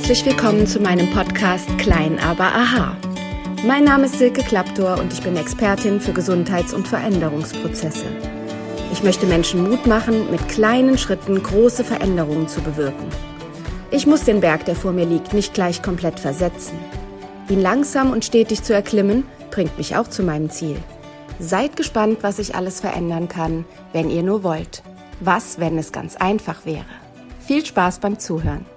Herzlich willkommen zu meinem Podcast Klein, aber aha. Mein Name ist Silke Klaptor und ich bin Expertin für Gesundheits- und Veränderungsprozesse. Ich möchte Menschen Mut machen, mit kleinen Schritten große Veränderungen zu bewirken. Ich muss den Berg, der vor mir liegt, nicht gleich komplett versetzen. Ihn langsam und stetig zu erklimmen, bringt mich auch zu meinem Ziel. Seid gespannt, was ich alles verändern kann, wenn ihr nur wollt. Was, wenn es ganz einfach wäre? Viel Spaß beim Zuhören.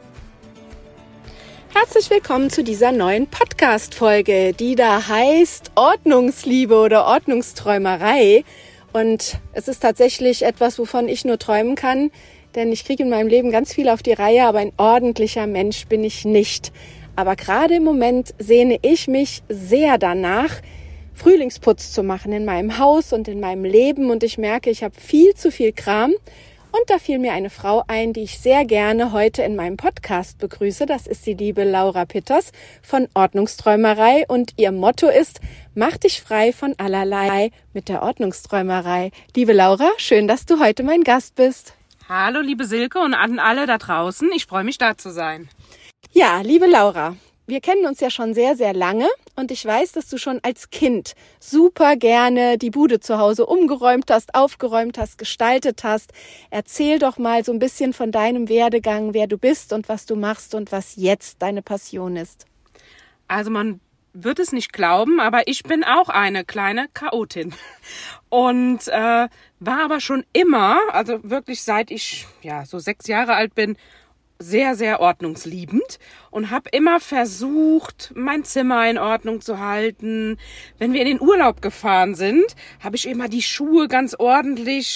Herzlich willkommen zu dieser neuen Podcast-Folge, die da heißt Ordnungsliebe oder Ordnungsträumerei. Und es ist tatsächlich etwas, wovon ich nur träumen kann, denn ich kriege in meinem Leben ganz viel auf die Reihe, aber ein ordentlicher Mensch bin ich nicht. Aber gerade im Moment sehne ich mich sehr danach, Frühlingsputz zu machen in meinem Haus und in meinem Leben. Und ich merke, ich habe viel zu viel Kram. Und da fiel mir eine Frau ein, die ich sehr gerne heute in meinem Podcast begrüße. Das ist die liebe Laura Pitters von Ordnungsträumerei. Und ihr Motto ist, mach dich frei von allerlei mit der Ordnungsträumerei. Liebe Laura, schön, dass du heute mein Gast bist. Hallo liebe Silke und an alle da draußen. Ich freue mich, da zu sein. Ja, liebe Laura, wir kennen uns ja schon sehr, sehr lange und ich weiß, dass du schon als Kind super gerne die Bude zu Hause umgeräumt hast, aufgeräumt hast, gestaltet hast. Erzähl doch mal so ein bisschen von deinem Werdegang, wer du bist und was du machst und was jetzt deine Passion ist. Also man wird es nicht glauben, aber ich bin auch eine kleine Chaotin und war aber schon immer, also wirklich seit ich so 6 Jahre alt bin, sehr, sehr ordnungsliebend und habe immer versucht, mein Zimmer in Ordnung zu halten. Wenn wir in den Urlaub gefahren sind, habe ich immer die Schuhe ganz ordentlich,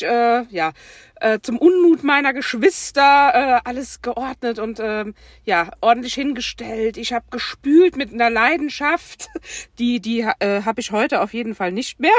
zum Unmut meiner Geschwister alles geordnet und ordentlich hingestellt. Ich habe gespült mit einer Leidenschaft, die habe ich heute auf jeden Fall nicht mehr.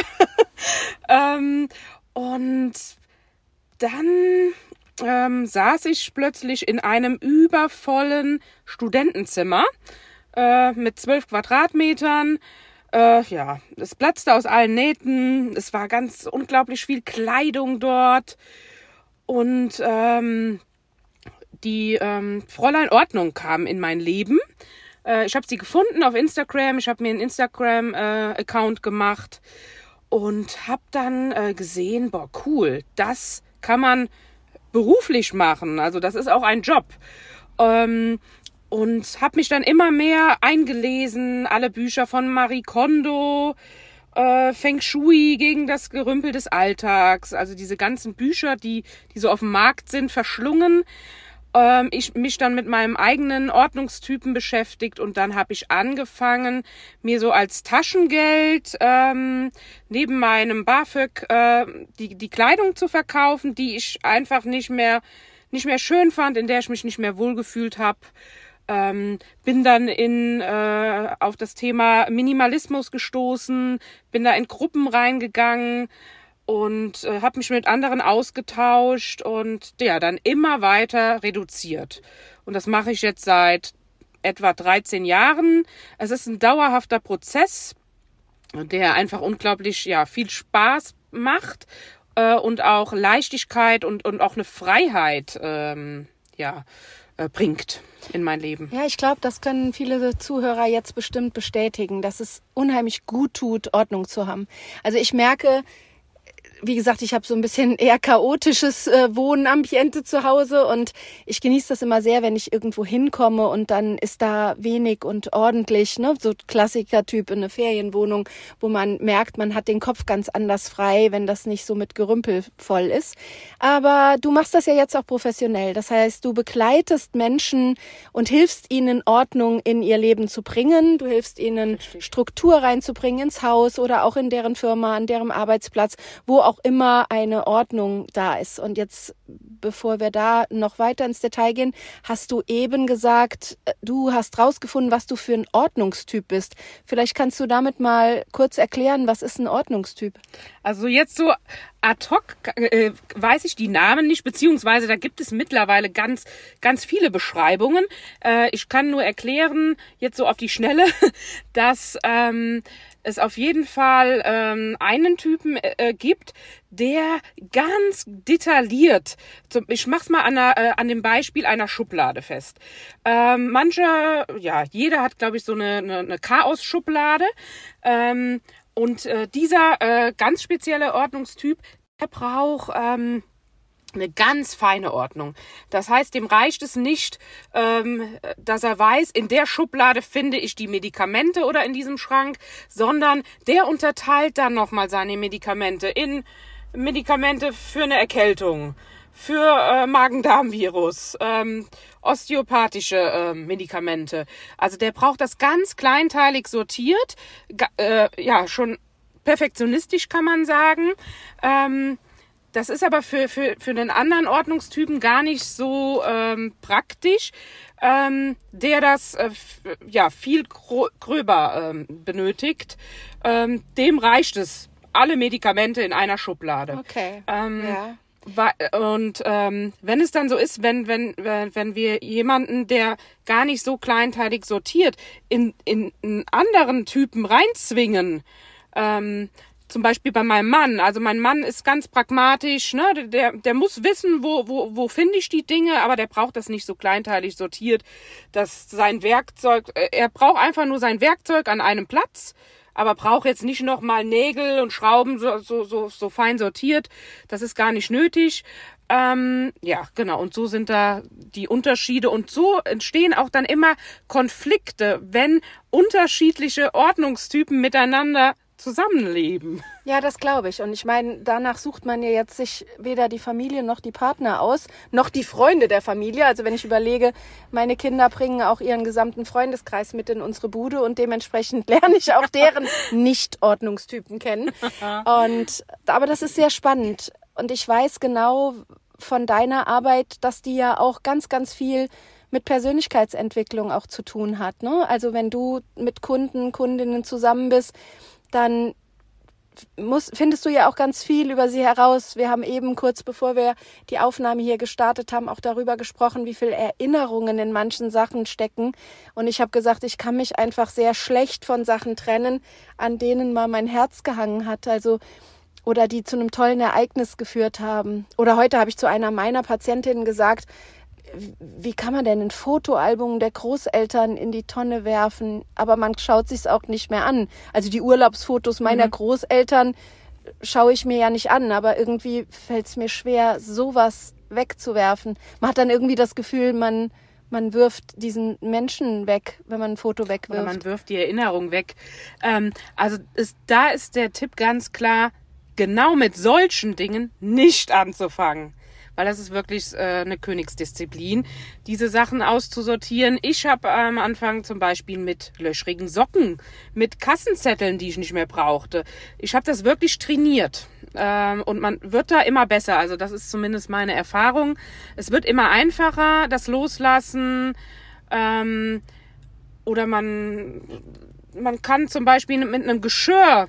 Und dann saß ich plötzlich in einem übervollen Studentenzimmer mit 12 Quadratmetern. Es platzte aus allen Nähten. Es war ganz unglaublich viel Kleidung dort. Und die Fräulein Ordnung kam in mein Leben. Ich habe sie gefunden auf Instagram. Ich habe mir einen Instagram-Account gemacht und habe dann gesehen, cool, das kann man beruflich machen, also das ist auch ein Job. Und habe mich dann immer mehr eingelesen, alle Bücher von Marie Kondo, Feng Shui gegen das Gerümpel des Alltags, also diese ganzen Bücher, die so auf dem Markt sind, verschlungen. Ich mich dann mit meinem eigenen Ordnungstypen beschäftigt und dann habe ich angefangen, mir so als Taschengeld neben meinem BAföG die Kleidung zu verkaufen, die ich einfach nicht mehr schön fand, in der ich mich nicht mehr wohlgefühlt habe. Bin dann auf das Thema Minimalismus gestoßen, bin da in Gruppen reingegangen und habe mich mit anderen ausgetauscht und dann immer weiter reduziert. Und das mache ich jetzt seit etwa 13 Jahren. Es ist ein dauerhafter Prozess, der einfach unglaublich viel Spaß macht und auch Leichtigkeit und auch eine Freiheit bringt in mein Leben. Ja, ich glaube, das können viele Zuhörer jetzt bestimmt bestätigen, dass es unheimlich gut tut, Ordnung zu haben. Also ich merke, wie gesagt, ich habe so ein bisschen eher chaotisches Wohnambiente zu Hause und ich genieße das immer sehr, wenn ich irgendwo hinkomme und dann ist da wenig und ordentlich, ne, so Klassiker-Typ in eine Ferienwohnung, wo man merkt, man hat den Kopf ganz anders frei, wenn das nicht so mit Gerümpel voll ist. Aber du machst das ja jetzt auch professionell. Das heißt, du begleitest Menschen und hilfst ihnen Ordnung in ihr Leben zu bringen. Du hilfst ihnen Struktur reinzubringen ins Haus oder auch in deren Firma, an deren Arbeitsplatz, wo auch immer eine Ordnung da ist. Und jetzt, bevor wir da noch weiter ins Detail gehen, hast du eben gesagt, du hast rausgefunden, was du für ein Ordnungstyp bist. Vielleicht kannst du damit mal kurz erklären, was ist ein Ordnungstyp? Also jetzt so ad hoc weiß ich die Namen nicht, beziehungsweise da gibt es mittlerweile ganz, ganz viele Beschreibungen. Ich kann nur erklären, jetzt so auf die Schnelle, dass es auf jeden Fall einen Typen gibt, der ganz detailliert, ich mach's mal an dem Beispiel einer Schublade fest. Jeder hat, glaube ich, so eine Chaos-Schublade. Und dieser ganz spezielle Ordnungstyp, der braucht eine ganz feine Ordnung. Das heißt, dem reicht es nicht, dass er weiß, in der Schublade finde ich die Medikamente oder in diesem Schrank, sondern der unterteilt dann nochmal seine Medikamente in Medikamente für eine Erkältung, für Magen-Darm-Virus, osteopathische Medikamente. Also der braucht das ganz kleinteilig sortiert, schon perfektionistisch kann man sagen. Das ist aber für den anderen Ordnungstypen gar nicht so praktisch, der das viel gröber benötigt. Dem reicht es, alle Medikamente in einer Schublade. Okay. Und wenn es dann so ist, wenn wir jemanden, der gar nicht so kleinteilig sortiert, in einen anderen Typen reinzwingen, zum Beispiel bei meinem Mann. Also mein Mann ist ganz pragmatisch, ne? Der muss wissen, wo finde ich die Dinge, aber der braucht das nicht so kleinteilig sortiert, dass sein Werkzeug, er braucht einfach nur sein Werkzeug an einem Platz, aber braucht jetzt nicht nochmal Nägel und Schrauben so fein sortiert. Das ist gar nicht nötig. Genau. Und so sind da die Unterschiede. Und so entstehen auch dann immer Konflikte, wenn unterschiedliche Ordnungstypen miteinander zusammenleben. Ja, das glaube ich. Und ich meine, danach sucht man ja jetzt sich weder die Familie noch die Partner aus, noch die Freunde der Familie. Also wenn ich überlege, meine Kinder bringen auch ihren gesamten Freundeskreis mit in unsere Bude und dementsprechend lerne ich auch deren Nicht-Ordnungstypen kennen. Aber das ist sehr spannend. Und ich weiß genau von deiner Arbeit, dass die ja auch ganz, ganz viel mit Persönlichkeitsentwicklung auch zu tun hat, ne? Also wenn du mit Kundinnen zusammen bist, dann findest du ja auch ganz viel über sie heraus. Wir haben eben kurz bevor wir die Aufnahme hier gestartet haben, auch darüber gesprochen, wie viel Erinnerungen in manchen Sachen stecken. Und ich habe gesagt, ich kann mich einfach sehr schlecht von Sachen trennen, an denen mal mein Herz gehangen hat. Also oder die zu einem tollen Ereignis geführt haben. Oder heute habe ich zu einer meiner Patientinnen gesagt, wie kann man denn ein Fotoalbum der Großeltern in die Tonne werfen, aber man schaut sich's auch nicht mehr an. Also die Urlaubsfotos meiner Großeltern schaue ich mir ja nicht an, aber irgendwie fällt es mir schwer, sowas wegzuwerfen. Man hat dann irgendwie das Gefühl, man wirft diesen Menschen weg, wenn man ein Foto wegwirft. Oder man wirft die Erinnerung weg. Da ist der Tipp ganz klar, genau mit solchen Dingen nicht anzufangen. Weil das ist wirklich eine Königsdisziplin, diese Sachen auszusortieren. Ich habe am Anfang zum Beispiel mit löchrigen Socken, mit Kassenzetteln, die ich nicht mehr brauchte. Ich habe das wirklich trainiert und man wird da immer besser. Also das ist zumindest meine Erfahrung. Es wird immer einfacher, das Loslassen oder man kann zum Beispiel mit einem Geschirr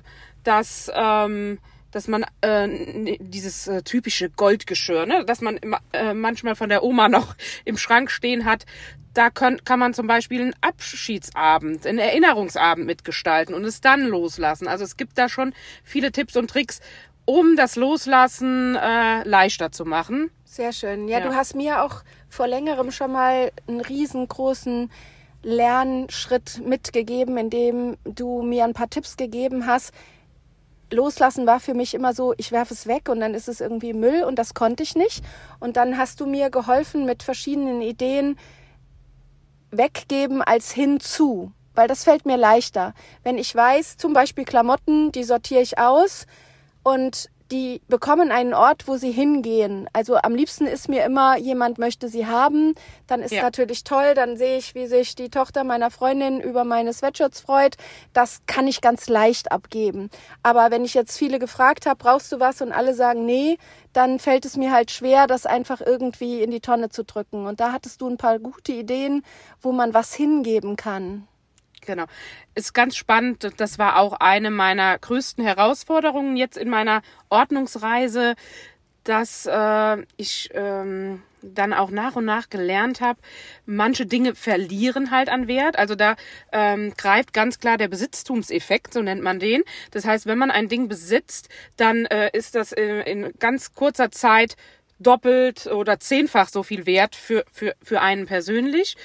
dass man dieses typische Goldgeschirr, ne, das man manchmal von der Oma noch im Schrank stehen hat, da kann man zum Beispiel einen Abschiedsabend, einen Erinnerungsabend mitgestalten und es dann loslassen. Also es gibt da schon viele Tipps und Tricks, um das Loslassen leichter zu machen. Sehr schön. Ja, du hast mir auch vor längerem schon mal einen riesengroßen Lernschritt mitgegeben, indem du mir ein paar Tipps gegeben hast. Loslassen war für mich immer so, ich werfe es weg und dann ist es irgendwie Müll und das konnte ich nicht. Und dann hast du mir geholfen mit verschiedenen Ideen, weggeben als hinzu, weil das fällt mir leichter. Wenn ich weiß, zum Beispiel Klamotten, die sortiere ich aus und die bekommen einen Ort, wo sie hingehen. Also am liebsten ist mir immer, jemand möchte sie haben, dann ist natürlich toll, dann sehe ich, wie sich die Tochter meiner Freundin über meine Sweatshirts freut. Das kann ich ganz leicht abgeben. Aber wenn ich jetzt viele gefragt habe, brauchst du was und alle sagen nee, dann fällt es mir halt schwer, das einfach irgendwie in die Tonne zu drücken. Und da hattest du ein paar gute Ideen, wo man was hingeben kann. Genau. Ist ganz spannend. Das war auch eine meiner größten Herausforderungen jetzt in meiner Ordnungsreise, dass ich dann auch nach und nach gelernt habe, manche Dinge verlieren halt an Wert. Also da greift ganz klar der Besitztumseffekt, so nennt man den. Das heißt, wenn man ein Ding besitzt, dann ist das in ganz kurzer Zeit doppelt oder zehnfach so viel wert für einen persönlich.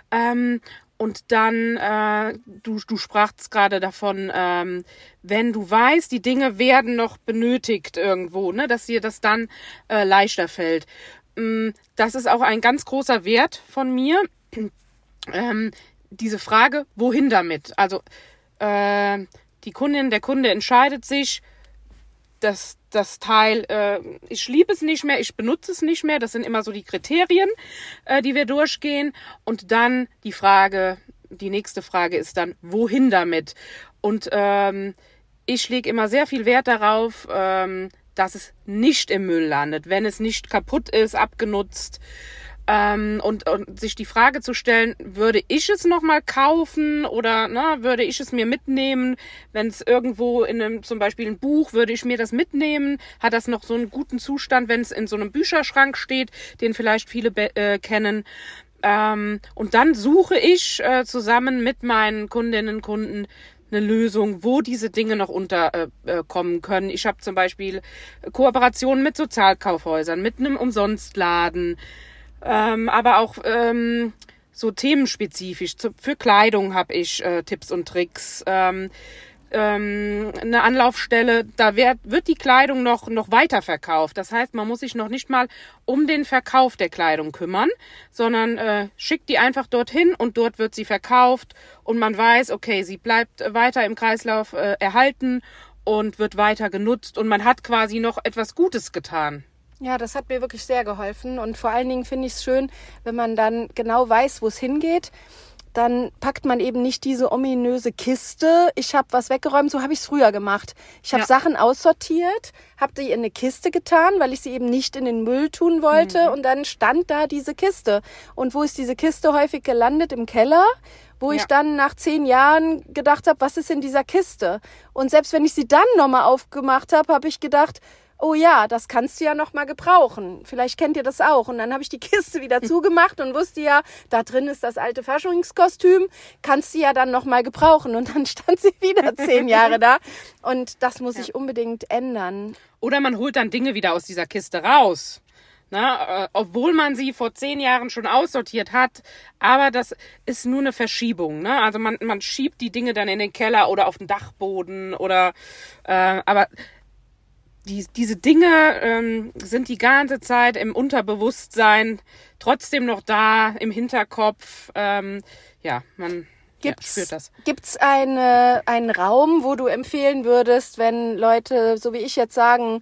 Und dann, du sprachst gerade davon, wenn du weißt, die Dinge werden noch benötigt irgendwo, ne, dass dir das dann leichter fällt. Das ist auch ein ganz großer Wert von mir. Diese Frage, wohin damit? Also die Kundin, der Kunde entscheidet sich, das Teil, ich liebe es nicht mehr, ich benutze es nicht mehr. Das sind immer so die Kriterien, die wir durchgehen. Und dann die nächste Frage ist dann, wohin damit? Und ich lege immer sehr viel Wert darauf, dass es nicht im Müll landet, wenn es nicht kaputt ist, abgenutzt. Und sich die Frage zu stellen, würde ich es nochmal kaufen oder würde ich es mir mitnehmen, wenn es irgendwo zum Beispiel ein Buch, würde ich mir das mitnehmen? Hat das noch so einen guten Zustand, wenn es in so einem Bücherschrank steht, den vielleicht viele kennen? Und dann suche ich zusammen mit meinen Kundinnen und Kunden eine Lösung, wo diese Dinge noch unterkommen können. Ich habe zum Beispiel Kooperationen mit Sozialkaufhäusern, mit einem Umsonstladen, aber auch so themenspezifisch. Für Kleidung habe ich Tipps und Tricks. Eine Anlaufstelle, da wird die Kleidung noch weiter verkauft. Das heißt, man muss sich noch nicht mal um den Verkauf der Kleidung kümmern, sondern schickt die einfach dorthin und dort wird sie verkauft und man weiß, okay, sie bleibt weiter im Kreislauf erhalten und wird weiter genutzt und man hat quasi noch etwas Gutes getan. Ja, das hat mir wirklich sehr geholfen und vor allen Dingen finde ich es schön, wenn man dann genau weiß, wo es hingeht. Dann packt man eben nicht diese ominöse Kiste. Ich habe was weggeräumt, so habe ich es früher gemacht. Ich habe Sachen aussortiert, habe die in eine Kiste getan, weil ich sie eben nicht in den Müll tun wollte. Und dann stand da diese Kiste. Und wo ist diese Kiste häufig gelandet? Im Keller, wo ich dann nach 10 Jahren gedacht habe, was ist in dieser Kiste? Und selbst wenn ich sie dann nochmal aufgemacht habe, habe ich gedacht, oh ja, das kannst du ja noch mal gebrauchen. Vielleicht kennt ihr das auch. Und dann habe ich die Kiste wieder zugemacht und wusste ja, da drin ist das alte Faschingskostüm, kannst du ja dann noch mal gebrauchen. Und dann stand sie wieder 10 Jahre da. Und das muss ich unbedingt ändern. Oder man holt dann Dinge wieder aus dieser Kiste raus. Na, obwohl man sie vor 10 Jahren schon aussortiert hat. Aber das ist nur eine Verschiebung. Ne? Also man schiebt die Dinge dann in den Keller oder auf den Dachboden. Aber diese Dinge sind die ganze Zeit im Unterbewusstsein trotzdem noch da, im Hinterkopf. Man spürt das. Gibt's einen Raum, wo du empfehlen würdest, wenn Leute, so wie ich jetzt sagen,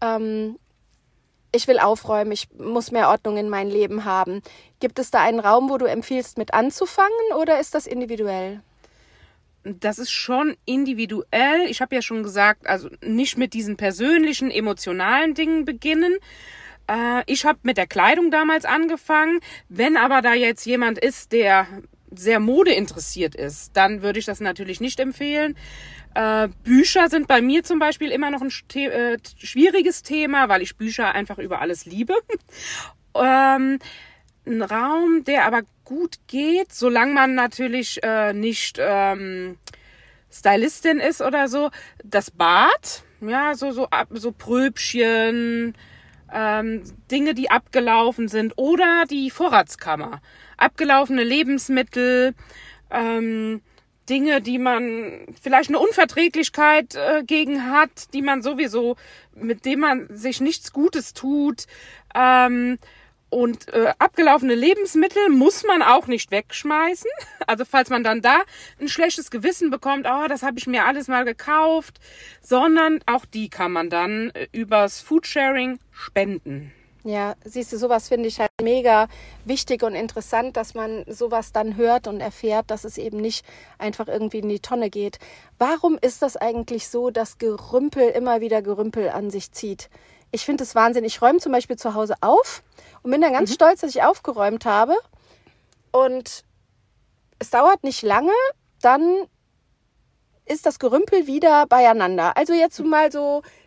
ich will aufräumen, ich muss mehr Ordnung in mein Leben haben. Gibt es da einen Raum, wo du empfiehlst, mit anzufangen oder ist das individuell? Das ist schon individuell. Ich habe ja schon gesagt, also nicht mit diesen persönlichen, emotionalen Dingen beginnen. Ich habe mit der Kleidung damals angefangen. Wenn aber da jetzt jemand ist, der sehr modeinteressiert ist, dann würde ich das natürlich nicht empfehlen. Bücher sind bei mir zum Beispiel immer noch ein schwieriges Thema, weil ich Bücher einfach über alles liebe. Ein Raum, der aber gut geht, solange man natürlich nicht Stylistin ist oder so. Das Bad, ja, so Pröbchen, Dinge, die abgelaufen sind oder die Vorratskammer. Abgelaufene Lebensmittel, Dinge, die man vielleicht eine Unverträglichkeit gegen hat, die man sowieso, mit dem man sich nichts Gutes tut. Und abgelaufene Lebensmittel muss man auch nicht wegschmeißen. Also falls man dann da ein schlechtes Gewissen bekommt, das habe ich mir alles mal gekauft, sondern auch die kann man dann übers Foodsharing spenden. Ja, siehst du, sowas finde ich halt mega wichtig und interessant, dass man sowas dann hört und erfährt, dass es eben nicht einfach irgendwie in die Tonne geht. Warum ist das eigentlich so, dass Gerümpel immer wieder Gerümpel an sich zieht? Ich finde es Wahnsinn. Ich räume zum Beispiel zu Hause auf und bin dann ganz stolz, dass ich aufgeräumt habe. Und es dauert nicht lange, dann ist das Gerümpel wieder beieinander. Also jetzt mal so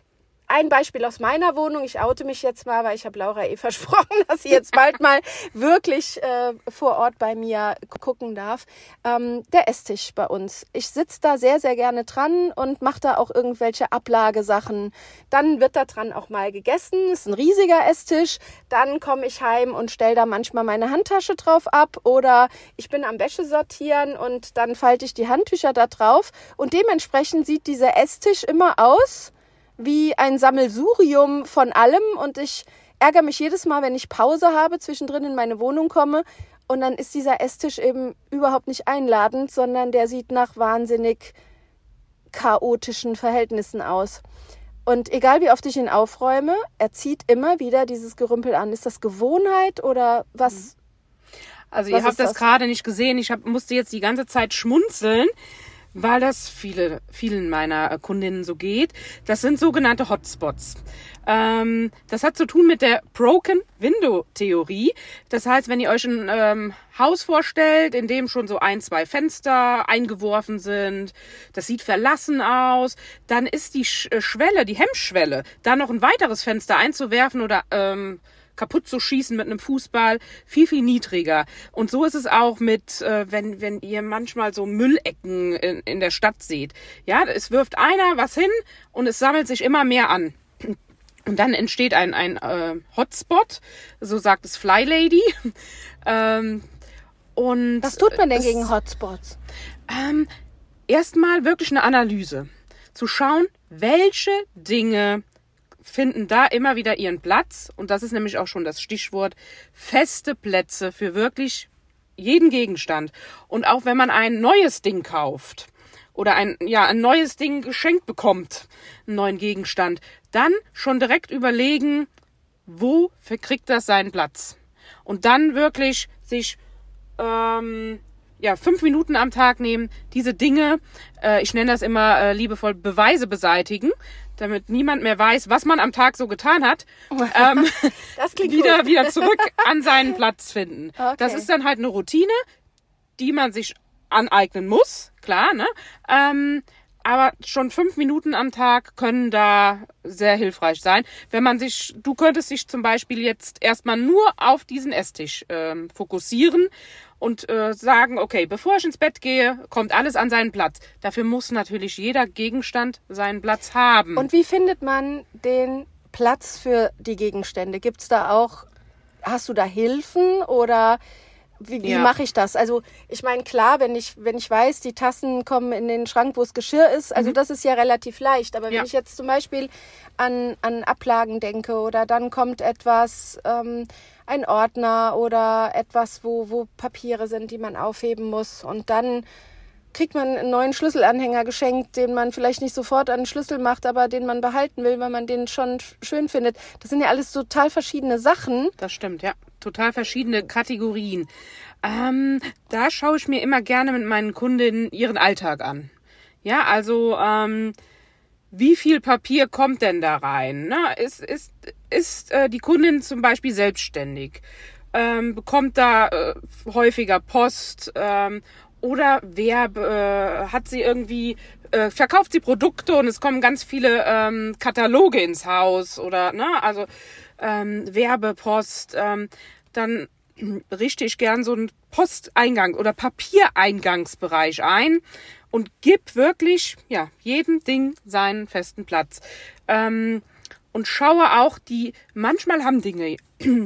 ein Beispiel aus meiner Wohnung. Ich oute mich jetzt mal, weil ich habe Laura versprochen, dass sie jetzt bald mal wirklich vor Ort bei mir gucken darf. Der Esstisch bei uns. Ich sitze da sehr, sehr gerne dran und mache da auch irgendwelche Ablagesachen. Dann wird da dran auch mal gegessen. Ist ein riesiger Esstisch. Dann komme ich heim und stelle da manchmal meine Handtasche drauf ab. Oder ich bin am Wäsche sortieren und dann falte ich die Handtücher da drauf. Und dementsprechend sieht dieser Esstisch immer aus wie ein Sammelsurium von allem und ich ärgere mich jedes Mal, wenn ich Pause habe, zwischendrin in meine Wohnung komme und dann ist dieser Esstisch eben überhaupt nicht einladend, sondern der sieht nach wahnsinnig chaotischen Verhältnissen aus. Und egal wie oft ich ihn aufräume, er zieht immer wieder dieses Gerümpel an. Ist das Gewohnheit oder was? Also ihr habt das gerade nicht gesehen, musste jetzt die ganze Zeit schmunzeln, weil das vielen meiner Kundinnen so geht. Das sind sogenannte Hotspots. Das hat zu tun mit der Broken Window Theorie. Das heißt, wenn ihr euch ein Haus vorstellt, in dem schon so 1-2 Fenster eingeworfen sind, das sieht verlassen aus, dann ist die Schwelle, die Hemmschwelle, da noch ein weiteres Fenster einzuwerfen oder kaputt zu schießen mit einem Fußball, viel, viel niedriger. Und so ist es auch mit, wenn ihr manchmal so Müllecken in der Stadt seht. Ja, es wirft einer was hin und es sammelt sich immer mehr an. Und dann entsteht ein Hotspot, so sagt es Fly Lady. Und was tut man denn gegen Hotspots? Erstmal wirklich eine Analyse. Zu schauen, welche Dinge finden da immer wieder ihren Platz. Und das ist nämlich auch schon das Stichwort, feste Plätze für wirklich jeden Gegenstand. Und auch wenn man ein neues Ding kauft oder ein neues Ding geschenkt bekommt, einen neuen Gegenstand, dann schon direkt überlegen, wo kriegt das seinen Platz. Und dann wirklich sich 5 Minuten am Tag nehmen, diese Dinge, ich nenne das immer liebevoll Beweise beseitigen, damit niemand mehr weiß, was man am Tag so getan hat, das klingt wieder zurück an seinen Platz finden. Okay. Das ist dann halt eine Routine, die man sich aneignen muss, klar, ne? Aber schon 5 Minuten am Tag können da sehr hilfreich sein. Du könntest dich zum Beispiel jetzt erstmal nur auf diesen Esstisch fokussieren und sagen, okay, bevor ich ins Bett gehe, kommt alles an seinen Platz. Dafür muss natürlich jeder Gegenstand seinen Platz haben. Und wie findet man den Platz für die Gegenstände? Hast du da Hilfen oder wie mache ich das? Also ich meine, klar, wenn ich weiß, die Tassen kommen in den Schrank, wo das Geschirr ist, also das ist ja relativ leicht. Aber wenn ich jetzt zum Beispiel an Ablagen denke oder dann kommt etwas, ein Ordner oder etwas, wo Papiere sind, die man aufheben muss und dann kriegt man einen neuen Schlüsselanhänger geschenkt, den man vielleicht nicht sofort an den Schlüssel macht, aber den man behalten will, weil man den schon schön findet. Das sind ja alles total verschiedene Sachen. Das stimmt, ja. Total verschiedene Kategorien. Da schaue ich mir immer gerne mit meinen Kundinnen ihren Alltag an. Ja, also wie viel Papier kommt denn da rein? Ne? Ist die Kundin zum Beispiel selbstständig? Bekommt da häufiger Post? Oder hat sie irgendwie, verkauft sie Produkte und es kommen ganz viele Kataloge ins Haus oder, ne, also Werbepost, dann richte ich gern so einen Posteingang oder Papiereingangsbereich ein und gib wirklich, jedem Ding seinen festen Platz. Und schaue auch manchmal haben Dinge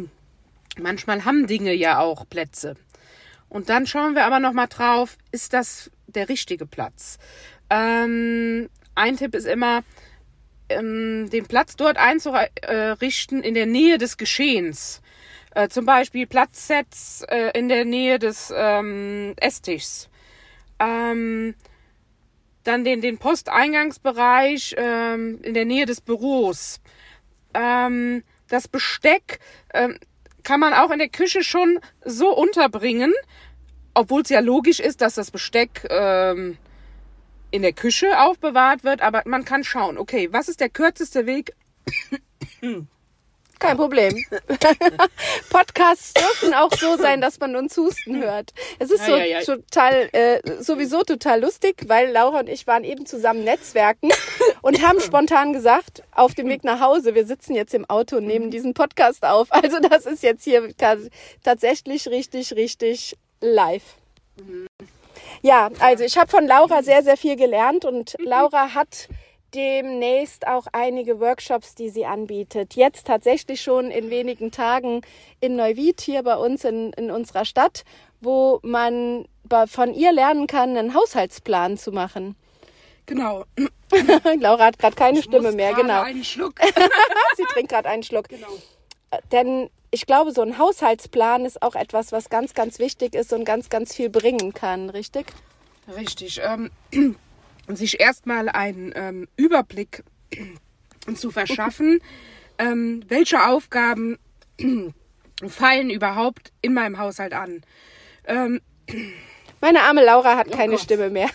ja auch Plätze. Und dann schauen wir aber nochmal drauf, ist das der richtige Platz? Ein Tipp ist immer, den Platz dort einzurichten in der Nähe des Geschehens. Zum Beispiel Platzsets in der Nähe des Esstischs. Dann den Posteingangsbereich in der Nähe des Büros. Das Besteck kann man auch in der Küche schon so unterbringen, obwohl es ja logisch ist, dass das Besteck in der Küche aufbewahrt wird, aber man kann schauen, okay, was ist der kürzeste Weg Kein Problem. Podcasts dürfen auch so sein, dass man uns husten hört. Es ist sowieso total lustig, weil Laura und ich waren eben zusammen netzwerken und haben spontan gesagt, auf dem Weg nach Hause, wir sitzen jetzt im Auto und nehmen diesen Podcast auf. Also das ist jetzt hier tatsächlich richtig live. Ja, also ich habe von Laura sehr, sehr viel gelernt und Laura hat demnächst auch einige Workshops, die sie anbietet. Jetzt tatsächlich schon in wenigen Tagen in Neuwied, hier bei uns in unserer Stadt, wo man von ihr lernen kann, einen Haushaltsplan zu machen. Genau. Laura hat gerade keine Stimme mehr, genau. Einen Schluck. Sie trinkt gerade einen Schluck. Genau. Denn ich glaube, so ein Haushaltsplan ist auch etwas, was ganz, ganz wichtig ist und ganz, ganz viel bringen kann, richtig? Richtig. Sich erstmal einen Überblick zu verschaffen, welche Aufgaben fallen überhaupt in meinem Haushalt an. Meine arme Laura hat keine Stimme mehr.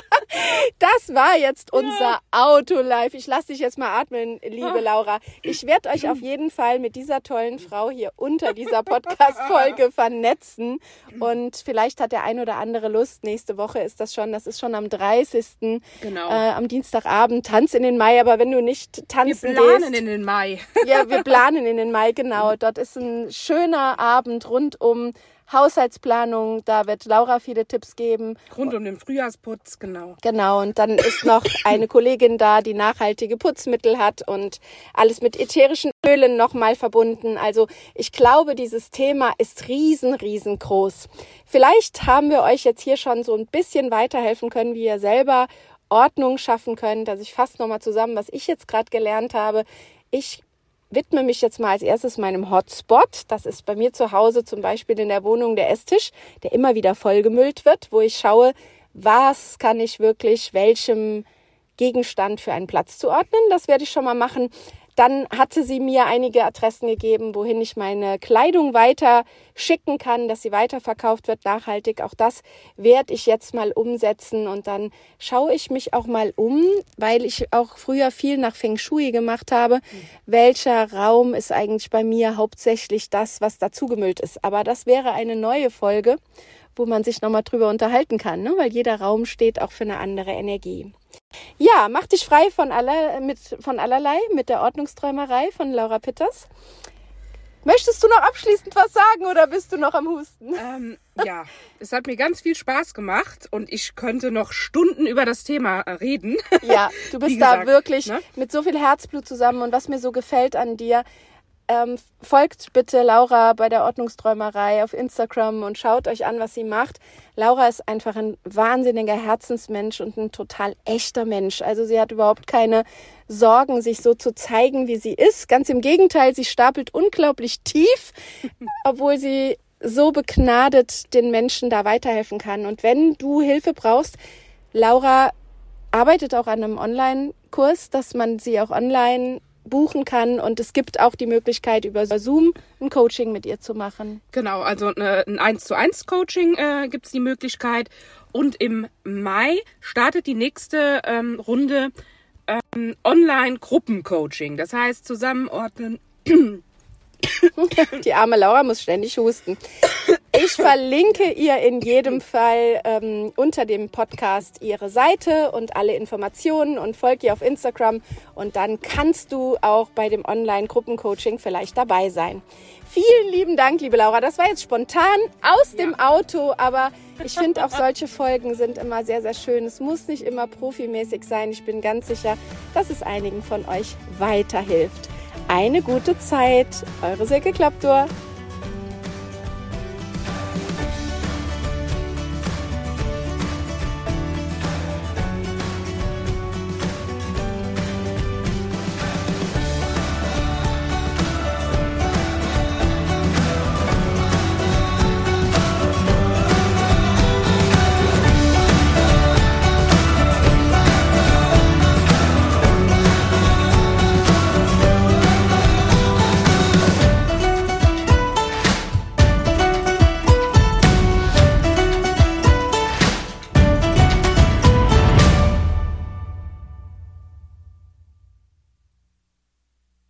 Das war jetzt unser Autolife. Ich lasse dich jetzt mal atmen, liebe Laura. Ich werde euch auf jeden Fall mit dieser tollen Frau hier unter dieser Podcast-Folge vernetzen. Und vielleicht hat der ein oder andere Lust. Nächste Woche ist das ist schon am 30. Genau. Am Dienstagabend. Tanz in den Mai. Aber wenn du nicht tanzen gehst... Wir planen in den Mai. Ja, wir planen in den Mai, genau. Dort ist ein schöner Abend rund um Haushaltsplanung, da wird Laura viele Tipps geben. Rund um den Frühjahrsputz, genau. Genau, und dann ist noch eine Kollegin da, die nachhaltige Putzmittel hat und alles mit ätherischen Ölen nochmal verbunden. Also ich glaube, dieses Thema ist riesengroß. Vielleicht haben wir euch jetzt hier schon so ein bisschen weiterhelfen können, wie ihr selber Ordnung schaffen könnt. Also ich fasse nochmal zusammen, was ich jetzt gerade gelernt habe. Ich widme mich jetzt mal als erstes meinem Hotspot. Das ist bei mir zu Hause zum Beispiel in der Wohnung der Esstisch, der immer wieder vollgemüllt wird, wo ich schaue, was kann ich wirklich welchem Gegenstand für einen Platz zuordnen. Das werde ich schon mal machen. Dann hatte sie mir einige Adressen gegeben, wohin ich meine Kleidung weiter schicken kann, dass sie weiterverkauft wird, nachhaltig. Auch das werde ich jetzt mal umsetzen und dann schaue ich mich auch mal um, weil ich auch früher viel nach Feng Shui gemacht habe. Welcher Raum ist eigentlich bei mir hauptsächlich das, was dazugemüllt ist? Aber das wäre eine neue Folge, wo man sich nochmal drüber unterhalten kann, ne? Weil jeder Raum steht auch für eine andere Energie. Ja, mach dich frei von allerlei mit der Ordnungsträumerei von Laura Pitters. Möchtest du noch abschließend was sagen oder bist du noch am Husten? Ja, es hat mir ganz viel Spaß gemacht und ich könnte noch Stunden über das Thema reden. Ja, du bist da wirklich mit so viel Herzblut zusammen und was mir so gefällt an dir, folgt bitte Laura bei der Ordnungsträumerei auf Instagram und schaut euch an, was sie macht. Laura ist einfach ein wahnsinniger Herzensmensch und ein total echter Mensch. Also sie hat überhaupt keine Sorgen, sich so zu zeigen, wie sie ist. Ganz im Gegenteil, sie stapelt unglaublich tief, obwohl sie so begnadet den Menschen da weiterhelfen kann. Und wenn du Hilfe brauchst, Laura arbeitet auch an einem Online-Kurs, dass man sie auch online buchen kann und es gibt auch die Möglichkeit, über Zoom ein Coaching mit ihr zu machen. Genau, also ein 1:1 Coaching gibt es die Möglichkeit und im Mai startet die nächste Runde Online-Gruppen-Coaching. Das heißt zusammenordnen. Die arme Laura muss ständig husten. Ich verlinke ihr in jedem Fall unter dem Podcast ihre Seite und alle Informationen und folge ihr auf Instagram und dann kannst du auch bei dem Online-Gruppencoaching vielleicht dabei sein. Vielen lieben Dank, liebe Laura. Das war jetzt spontan aus dem Auto, aber ich finde auch solche Folgen sind immer sehr, sehr schön. Es muss nicht immer profimäßig sein. Ich bin ganz sicher, dass es einigen von euch weiterhilft. Eine gute Zeit. Eure Silke Klaptor.